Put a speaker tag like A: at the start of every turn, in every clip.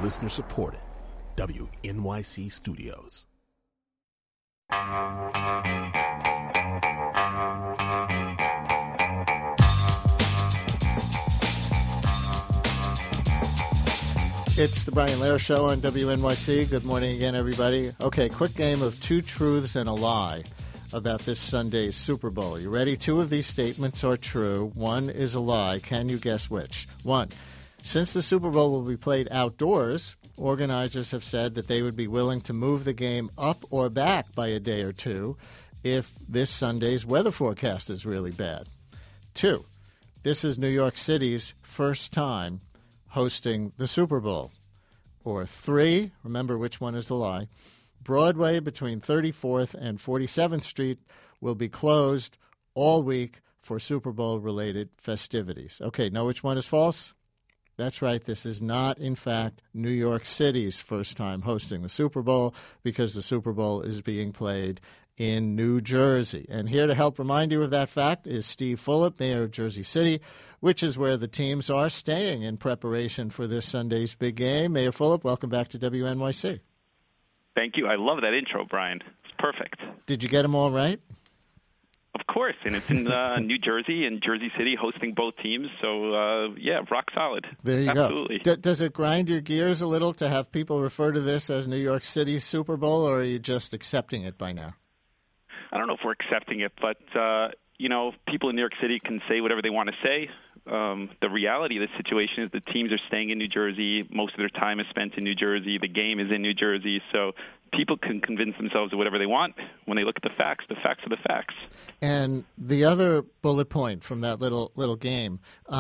A: Listener supported. WNYC Studios.
B: It's the Brian Lehrer Show on WNYC. Good morning again, everybody. Okay, quick game of two truths and a lie about this Sunday's Super Bowl. You ready? Two of these statements are true. One is a lie. Can you guess which? One, since the Super Bowl will be played outdoors, organizers have said that they would be willing to move the game up or back by a day or two if this Sunday's weather forecast is really bad. Two, this is New York City's first time hosting the Super Bowl. Or three, remember which one is the lie, Broadway between 34th and 47th Street will be closed all week for Super Bowl-related festivities. Okay, know which one is false? That's right. This is not, in fact, New York City's first time hosting the Super Bowl because the Super Bowl is being played in New Jersey. And here to help remind you of that fact is Steve Fulop, mayor of Jersey City, which is where the teams are staying in preparation for this Sunday's big game. Mayor Fulop, welcome back to WNYC.
C: Thank you. I love that intro, Brian. It's perfect.
B: Did you get them all right?
C: Of course, and it's in New Jersey and Jersey City hosting both teams. So, rock solid.
B: There you
C: Absolutely.
B: go. Does it grind your gears a little to have people refer to this as New York City's Super Bowl, or are you just accepting it by now?
C: I don't know if we're accepting it, but, people in New York City can say whatever they want to say. The reality of the situation is the teams are staying in New Jersey. Most of their time is spent in New Jersey. The game is in New Jersey. So people can convince themselves of whatever they want. When they look at the facts are the facts.
B: And the other bullet point from that little game,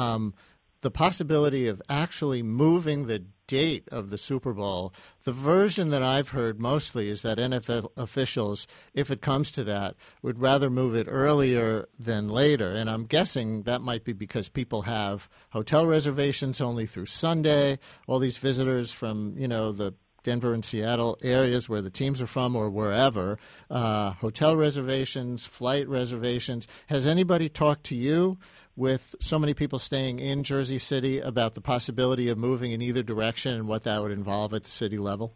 B: the possibility of actually moving the date of the Super Bowl. The version that I've heard mostly is that NFL officials, if it comes to that, would rather move it earlier than later. And I'm guessing that might be because people have hotel reservations only through Sunday. All these visitors from, the Denver and Seattle areas where the teams are from or wherever, hotel reservations, flight reservations. Has anybody talked to you with so many people staying in Jersey City about the possibility of moving in either direction and what that would involve at the city level?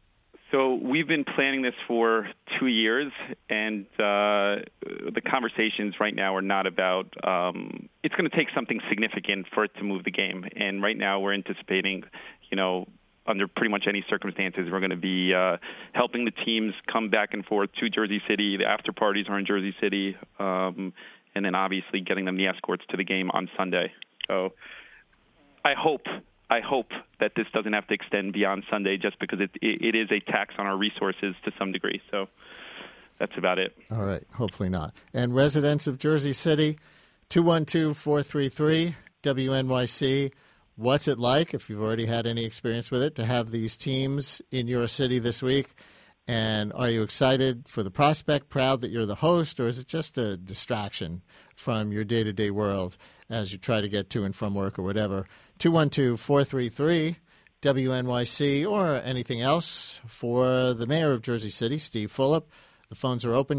C: So we've been planning this for 2 years, and the conversations right now are not about it's going to take something significant for it to move the game. And right now we're anticipating, under pretty much any circumstances, we're going to be helping the teams come back and forth to Jersey City. The after parties are in Jersey City, and then obviously getting them the escorts to the game on Sunday. So I hope that this doesn't have to extend beyond Sunday just because it is a tax on our resources to some degree. So that's about it.
B: All right. Hopefully not. And residents of Jersey City, 212-433-WNYC. What's it like, if you've already had any experience with it, to have these teams in your city this week? And are you excited for the prospect, proud that you're the host, or is it just a distraction from your day-to-day world as you try to get to and from work or whatever? 212-433-WNYC or anything else for the mayor of Jersey City, Steve Fulop. The phones are open,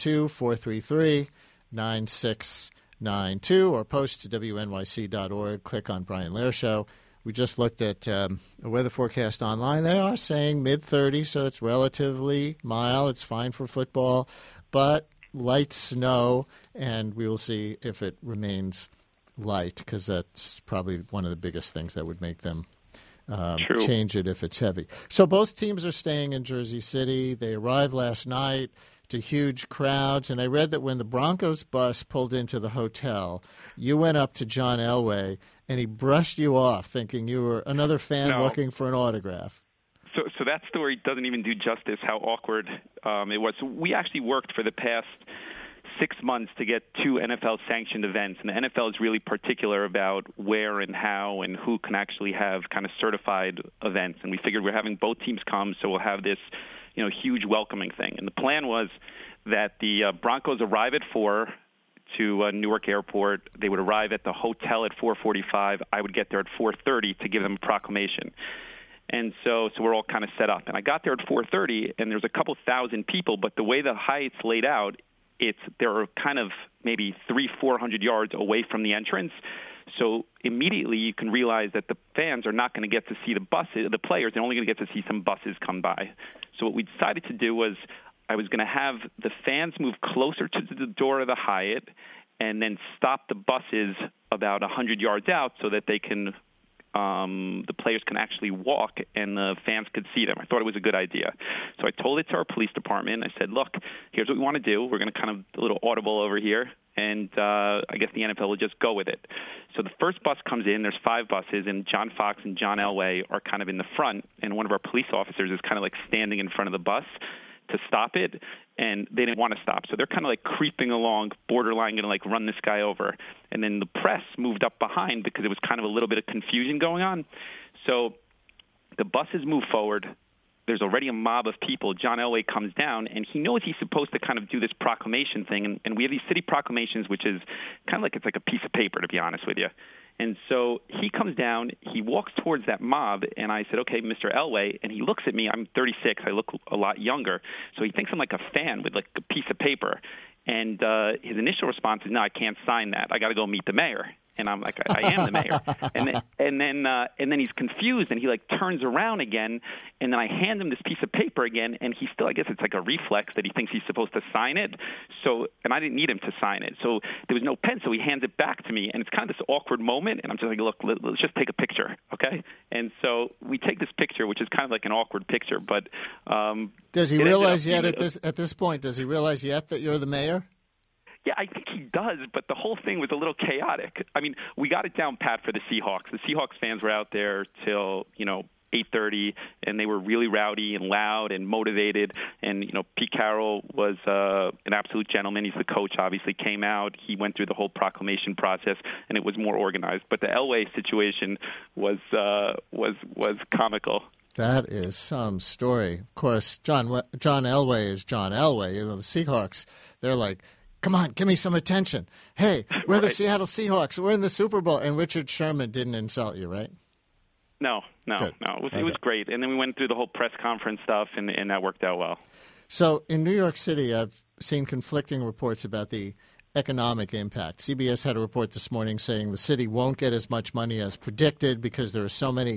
B: 212-433-9692, or post to WNYC.org. Click on Brian Lehrer Show. We just looked at a weather forecast online. They are saying mid-30s, so it's relatively mild. It's fine for football, but light snow, and we will see if it remains light, because that's probably one of the biggest things that would make them change it if it's heavy. So both teams are staying in Jersey City. They arrived last night to huge crowds, and I read that when the Broncos bus pulled into the hotel, you went up to John Elway, and he brushed you off, thinking you were another fan looking for an autograph.
C: So that story doesn't even do justice how awkward it was. So we actually worked for the past 6 months to get 2 NFL-sanctioned events, and the NFL is really particular about where and how and who can actually have kind of certified events. And we figured we're having both teams come, so we'll have this huge welcoming thing. And the plan was that the Broncos arrive at 4 to Newark Airport. They would arrive at the hotel at 4:45. I would get there at 4:30 to give them a proclamation. And so we're all kind of set up. And I got there at 4:30, and there's a couple thousand people, but the way the Hyatt's laid out, there are kind of maybe 300-400 yards away from the entrance. So immediately you can realize that the fans are not going to get to see the buses, the players. They're only going to get to see some buses come by. So what we decided to do was I was going to have the fans move closer to the door of the Hyatt and then stop the buses about 100 yards out so that they can the players can actually walk and the fans could see them. I thought it was a good idea. So I told it to our police department. I said, look, here's what we want to do. We're going to kind of a little audible over here, and I guess the NFL will just go with it. So the first bus comes in. There's 5 buses, and John Fox and John Elway are kind of in the front, and one of our police officers is kind of like standing in front of the bus to stop it, and they didn't want to stop. So they're kind of like creeping along, borderline going to like run this guy over. And then the press moved up behind because it was kind of a little bit of confusion going on. So the buses move forward. There's already a mob of people. John Elway comes down, and he knows he's supposed to kind of do this proclamation thing. And we have these city proclamations, which is kind of like it's like a piece of paper, to be honest with you. And so he comes down, he walks towards that mob, and I said, okay, Mr. Elway, and he looks at me. I'm 36. I look a lot younger. So he thinks I'm like a fan with like a piece of paper. And his initial response is, no, I can't sign that. I got to go meet the mayor. And I'm like, I am the mayor. and then he's confused, and he like turns around again, and then I hand him this piece of paper again, and he still, I guess it's like a reflex that he thinks he's supposed to sign it. So, and I didn't need him to sign it. So there was no pen, so he hands it back to me, and it's kind of this awkward moment, and I'm just like, look, let's just take a picture, okay? And so we take this picture, which is kind of like an awkward picture, but
B: does he realize yet at this point? Does he realize yet that you're the mayor?
C: Yeah, I think he does, but the whole thing was a little chaotic. I mean, we got it down pat for the Seahawks. The Seahawks fans were out there till, 8:30, and they were really rowdy and loud and motivated. And, Pete Carroll was an absolute gentleman. He's the coach, obviously, came out. He went through the whole proclamation process, and it was more organized. But the Elway situation was comical.
B: That is some story. Of course, John Elway is John Elway. The Seahawks, they're like, come on, give me some attention. Hey, we're the Seattle Seahawks. We're in the Super Bowl. And Richard Sherman didn't insult you, right?
C: No. It was great. And then we went through the whole press conference stuff, and that worked out well.
B: So in New York City, I've seen conflicting reports about the economic impact. CBS had a report this morning saying the city won't get as much money as predicted because there are so many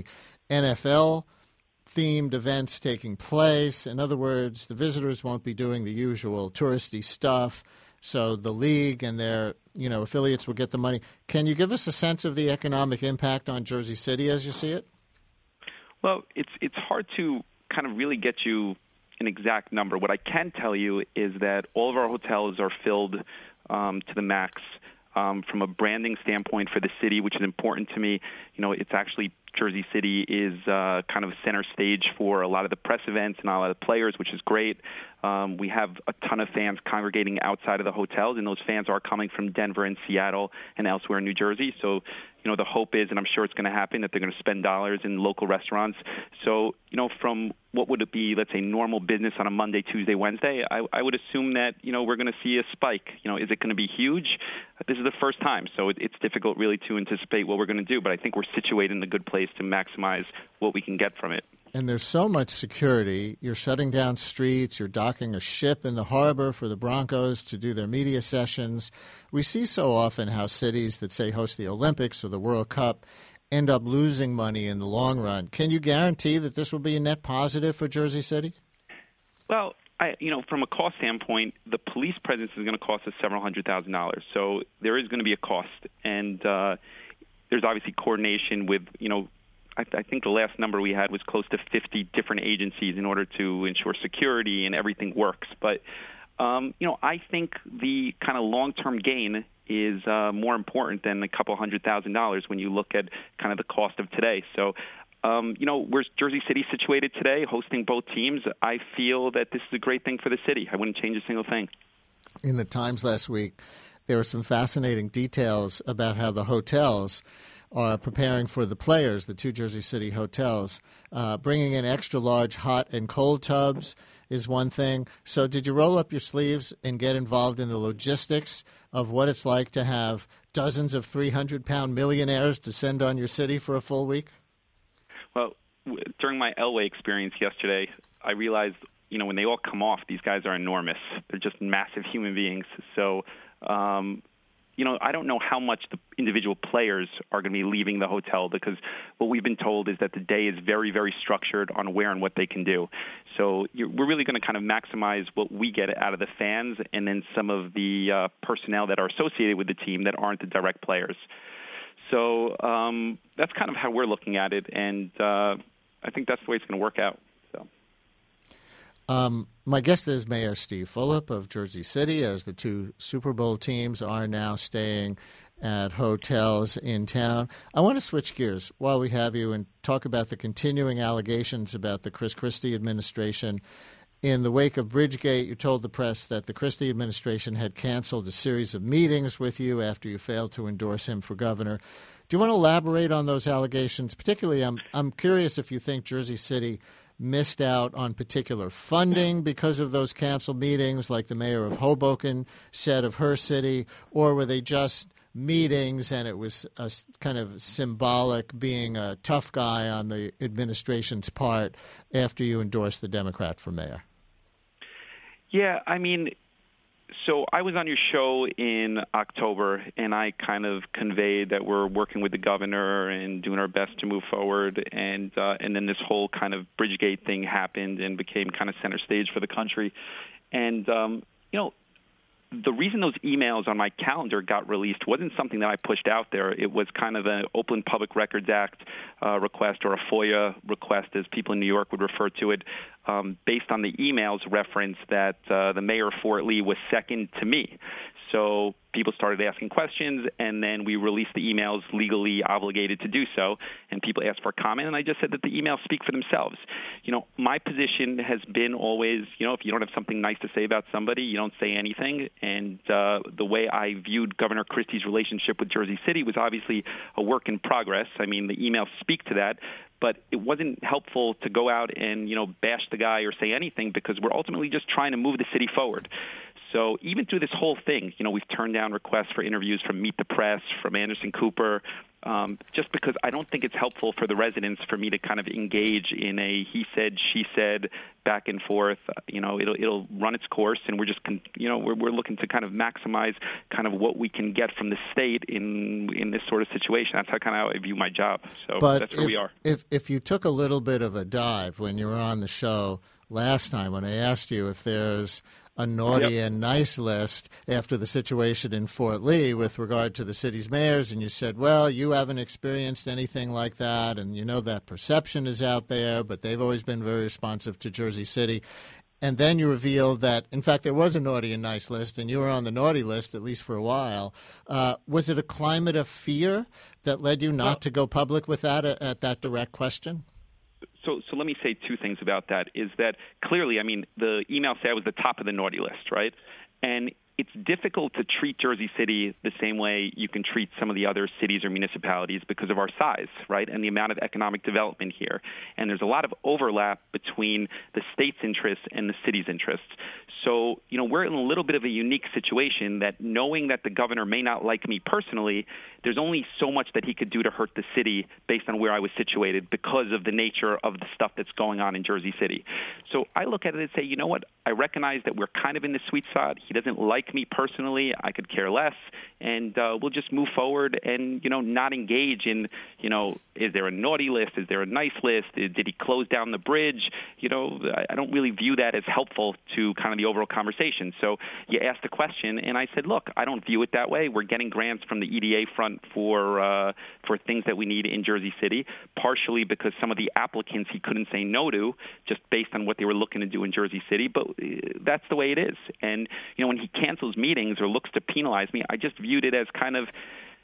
B: NFL-themed events taking place. In other words, the visitors won't be doing the usual touristy stuff. So the league and their, affiliates will get the money. Can you give us a sense of the economic impact on Jersey City as you see it?
C: Well, it's hard to kind of really get you an exact number. What I can tell you is that all of our hotels are filled to the max. From a branding standpoint for the city, which is important to me, it's actually Jersey City is kind of center stage for a lot of the press events and a lot of the players, which is great. We have a ton of fans congregating outside of the hotels, and those fans are coming from Denver and Seattle and elsewhere in New Jersey. So, the hope is, and I'm sure it's going to happen, that they're going to spend dollars in local restaurants. So, from what would it be, let's say, normal business on a Monday, Tuesday, Wednesday, I would assume that, we're going to see a spike. Is it going to be huge? This is the first time, so it's difficult really to anticipate what we're going to do, but I think we're situated in a good place to maximize what we can get from it.
B: And there's so much security. You're shutting down streets. You're docking a ship in the harbor for the Broncos to do their media sessions. We see so often how cities that, say, host the Olympics or the World Cup end up losing money in the long run. Can you guarantee that this will be a net positive for Jersey City?
C: Well, from a cost standpoint, the police presence is going to cost us several $100,000. So there is going to be a cost. And there's obviously coordination with, I think the last number we had was close to 50 different agencies in order to ensure security and everything works. But, I think the kind of long-term gain is more important than a couple $100,000 when you look at kind of the cost of today. So, where's Jersey City situated today, hosting both teams? I feel that this is a great thing for the city. I wouldn't change a single thing. In
B: the Times last week, there were some fascinating details about how the hotels are preparing for the players, the 2 Jersey City hotels. Bringing in extra large hot and cold tubs is one thing. So did you roll up your sleeves and get involved in the logistics of what it's like to have dozens of 300-pound millionaires descend on your city for a full week? Well, during my Elway experience yesterday, I realized, when they all come off, these guys are enormous. They're just massive human beings. So,
C: I don't know how much the individual players are going to be leaving the hotel, because what we've been told is that the day is very, very structured on where and what they can do. So we're really going to kind of maximize what we get out of the fans and then some of the personnel that are associated with the team that aren't the direct players. So that's kind of how we're looking at it, and I think that's the way it's going to work out.
B: My guest is Mayor Steve Fulop of Jersey City, as the two Super Bowl teams are now staying at hotels in town. I want to switch gears while we have you and talk about the continuing allegations about the Chris Christie administration. In the wake of Bridgegate, you told the press that the Christie administration had canceled a series of meetings with you after you failed to endorse him for governor. Do you want to elaborate on those allegations? Particularly, I'm curious if you think Jersey City missed out on particular funding because of those canceled meetings, like the mayor of Hoboken said of her city, or were they just meetings and it was a kind of symbolic being a tough guy on the administration's part after you endorsed the Democrat for mayor?
C: Yeah, I mean, so I was on your show in October, and I kind of conveyed that we're working with the governor and doing our best to move forward, and then this whole kind of Bridgegate thing happened and became kind of center stage for the country. And, the reason those emails on my calendar got released wasn't something that I pushed out there. It was kind of an Open Public Records Act request, or a FOIA request, as people in New York would refer to it, based on the emails reference that the mayor of Fort Lee was second to me. So people started asking questions, and then we released the emails legally obligated to do so, and people asked for comment, and I just said that the emails speak for themselves. My position has been always, if you don't have something nice to say about somebody, you don't say anything, and the way I viewed Governor Christie's relationship with Jersey City was obviously a work in progress. I mean, the emails speak to that, but it wasn't helpful to go out and, bash the guy or say anything, because we're ultimately just trying to move the city forward. So even through this whole thing, we've turned down requests for interviews from Meet the Press, from Anderson Cooper, just because I don't think it's helpful for the residents for me to kind of engage in a he said, she said, back and forth. It'll run its course, and we're just, we're looking to kind of maximize kind of what we can get from the state in this sort of situation. That's how I view my job. So that's where we are.
B: If you took a little bit of a dive when you were on the show last time, when I asked you if there's a naughty and nice list after the situation in Fort Lee with regard to the city's mayors, and you said, well, you haven't experienced anything like that, and that perception is out there, but they've always been very responsive to Jersey City. And then you revealed that, in fact, there was a naughty and nice list, and you were on the naughty list, at least for a while. Was it a climate of fear that led you not to go public with that at that direct question?
C: So let me say two things about that. Is that clearly, I mean, the email said I was the top of the naughty list, right? And it's difficult to treat Jersey City the same way you can treat some of the other cities or municipalities because of our size, right, and the amount of economic development here. And there's a lot of overlap between the state's interests and the city's interests. So, we're in a little bit of a unique situation that, knowing that the governor may not like me personally, there's only so much that he could do to hurt the city based on where I was situated because of the nature of the stuff that's going on in Jersey City. So I look at it and say, you know what, I recognize that we're kind of in the sweet spot. He doesn't like me personally. I could care less. And we'll just move forward and, not engage in, is there a naughty list? Is there a nice list? Did he close down the bridge? I don't really view that as helpful to kind of the overall conversation. So you asked the question, and I said, look, I don't view it that way. We're getting grants from the EDA front for things that we need in Jersey City, partially because some of the applicants he couldn't say no to just based on what they were looking to do in Jersey City. But that's the way it is. And, when he cancels meetings or looks to penalize me, I just viewed it as kind of,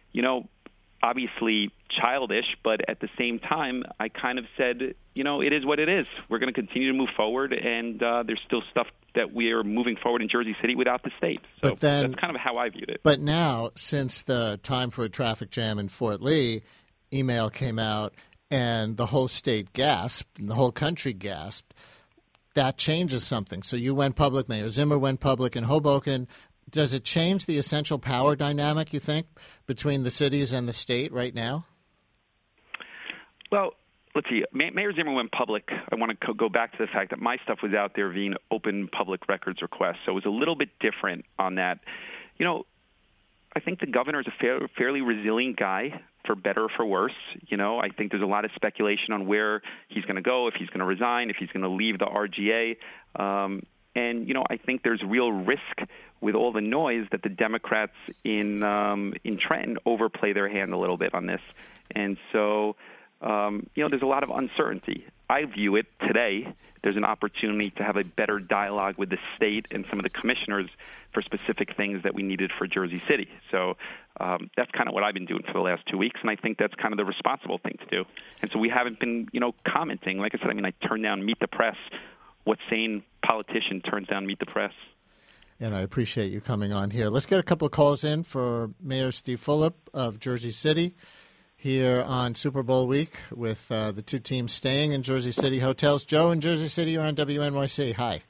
C: obviously childish, but at the same time, I kind of said, it is what it is. We're going to continue to move forward, and there's still stuff that we are moving forward in Jersey City without the state. So
B: but then,
C: that's kind of how I viewed it.
B: But now, since the time for a traffic jam in Fort Lee, email came out, and the whole state gasped, and the whole country gasped. That changes something. So you went public, Mayor Zimmer went public in Hoboken. Does it change the essential power dynamic, you think, between the cities and the state right now?
C: Well, let's see. Mayor Zimmer went public. I want to go back to the fact that my stuff was out there via Open Public Records request, so it was a little bit different on that. I think the governor is a fairly resilient guy, for better or for worse. I think there's a lot of speculation on where he's going to go, if he's going to resign, if he's going to leave the RGA. I think there's real risk with all the noise that the Democrats in Trenton overplay their hand a little bit on this. And so, there's a lot of uncertainty. I view it today, there's an opportunity to have a better dialogue with the state and some of the commissioners for specific things that we needed for Jersey City. So that's kind of what I've been doing for the last 2 weeks, and I think that's kind of the responsible thing to do. And so we haven't been, commenting. Like I said, I turned down Meet the Press. What sane politician turns down Meet the Press?
B: And I appreciate you coming on here. Let's get a couple of calls in for Mayor Steve Fulop of Jersey City here on Super Bowl week with the two teams staying in Jersey City hotels. Joe in Jersey City, you're on WNYC. Hi.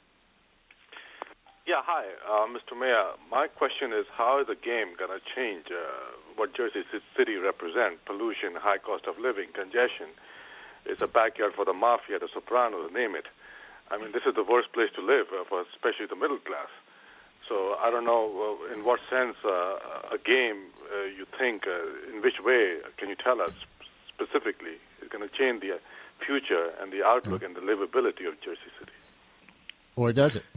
D: Yeah, hi, Mr. Mayor. My question is, how is the game going to change what Jersey City represents? Pollution, high cost of living, congestion. It's a backyard for the mafia, the Sopranos, name it. This is the worst place to live, for especially the middle class. So I don't know in what sense a game you think, in which way, can you tell us specifically, is going to change the future and the outlook and the livability of Jersey City?
B: Or does it?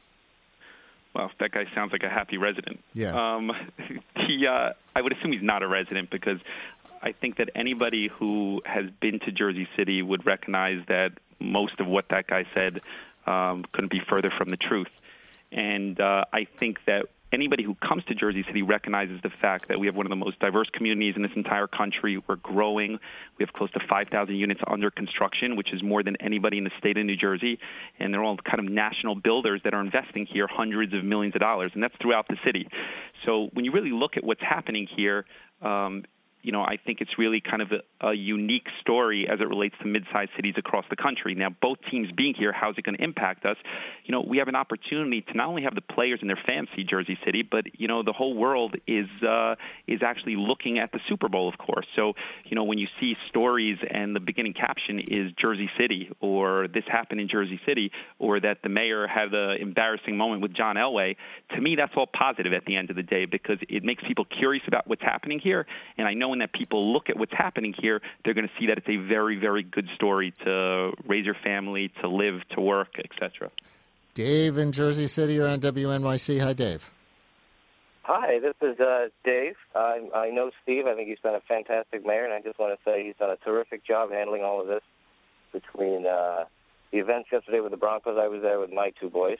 C: Well, that guy sounds like a happy resident.
B: Yeah.
C: I would assume he's not a resident because I think that anybody who has been to Jersey City would recognize that most of what that guy said couldn't be further from the truth. And I think that anybody who comes to Jersey City recognizes the fact that we have one of the most diverse communities in this entire country. We're growing. We have close to 5,000 units under construction, which is more than anybody in the state of New Jersey. And they're all kind of national builders that are investing here hundreds of millions of dollars, and that's throughout the city. So when you really look at what's happening here, I think it's really kind of a unique story as it relates to mid-sized cities across the country. Now, both teams being here, how's it going to impact us? We have an opportunity to not only have the players and their fans see Jersey City, but, the whole world is actually looking at the Super Bowl, of course. So, when you see stories and the beginning caption is Jersey City, or this happened in Jersey City, or that the mayor had the embarrassing moment with John Elway, to me, that's all positive at the end of the day because it makes people curious about what's happening here. And I know when that people look at what's happening here, they're going to see that it's a very, very good story to raise your family, to live, to work, etc.
B: Dave in Jersey City, you're on WNYC. Hi, Dave.
E: Hi, this is Dave. I know Steve. I think he's been a fantastic mayor, and I just want to say he's done a terrific job handling all of this. Between the events yesterday with the Broncos, I was there with my two boys,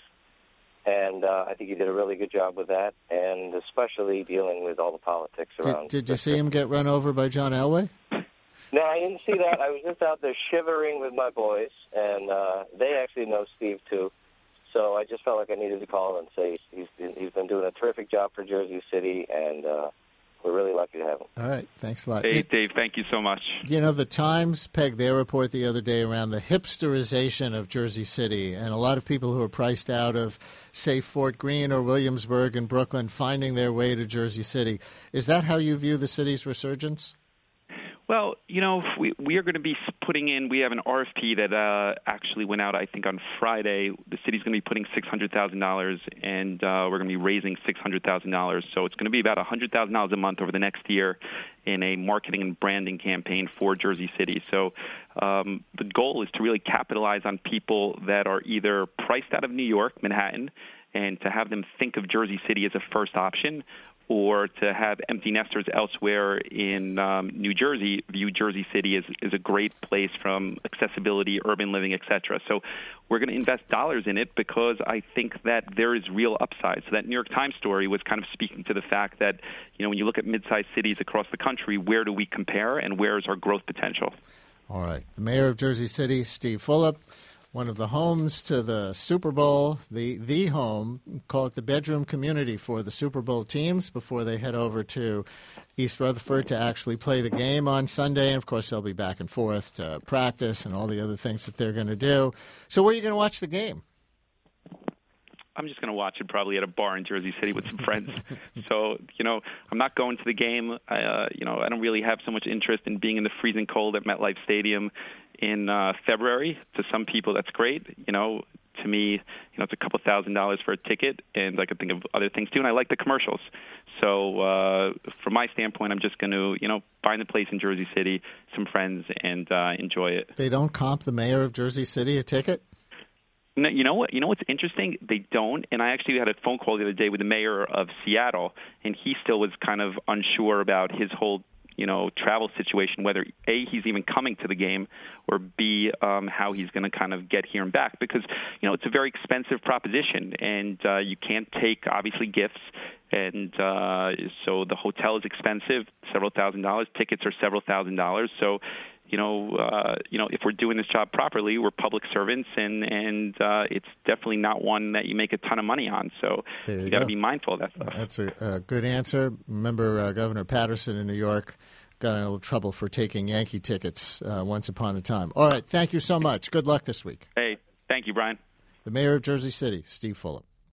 E: and I think he did a really good job with that, and especially dealing with all the politics around.
B: Did you see him get run over by John Elway?
E: No, I didn't see that. I was just out there shivering with my boys, and they actually know Steve, too. So I just felt like I needed to call and say he's been doing a terrific job for Jersey City, and we're really lucky to have him.
B: All right. Thanks a lot.
C: Hey, Dave, thank you so much.
B: The Times pegged their report the other day around the hipsterization of Jersey City, and a lot of people who are priced out of, say, Fort Greene or Williamsburg and Brooklyn finding their way to Jersey City. Is that how you view the city's resurgence?
C: Well, we are going to be putting in, we have an RFP that actually went out, I think, on Friday. The city's going to be putting $600,000, and we're going to be raising $600,000. So it's going to be about $100,000 a month over the next year in a marketing and branding campaign for Jersey City. So the goal is to really capitalize on people that are either priced out of New York, Manhattan, and to have them think of Jersey City as a first option, or to have empty nesters elsewhere in New Jersey view Jersey City as a great place from accessibility, urban living, etc. So we're going to invest dollars in it because I think that there is real upside. So that New York Times story was kind of speaking to the fact that, when you look at mid-sized cities across the country, where do we compare and where is our growth potential?
B: All right. The mayor of Jersey City, Steve Fulop. One of the homes to the Super Bowl, the home, call it the bedroom community for the Super Bowl teams before they head over to East Rutherford to actually play the game on Sunday. And, of course, they'll be back and forth to practice and all the other things that they're going to do. So where are you going to watch the game?
C: I'm just going to watch it probably at a bar in Jersey City with some friends. So, I'm not going to the game. I don't really have so much interest in being in the freezing cold at MetLife Stadium in February. To some people, that's great. to me, it's a couple $1,000s for a ticket, and I could think of other things too. And I like the commercials. So from my standpoint, I'm just going to, find a place in Jersey City, some friends, and enjoy it.
B: They don't comp the mayor of Jersey City a ticket?
C: No, you know what? What's interesting? They don't. And I actually had a phone call the other day with the mayor of Seattle, and he still was kind of unsure about his whole travel situation, whether A, he's even coming to the game, or B, how he's going to kind of get here and back, because, it's a very expensive proposition, and you can't take, obviously, gifts, and so the hotel is expensive, several $1,000s. Tickets are several $1,000s. So, if we're doing this job properly, we're public servants, and it's definitely not one that you make a ton of money on. So you got to be mindful of that stuff.
B: That's a good answer. Remember, Governor Patterson in New York got in a little trouble for taking Yankee tickets once upon a time. All right, thank you so much. Good luck this week.
C: Hey, thank you, Brian.
B: The mayor of Jersey City, Steve Fulop.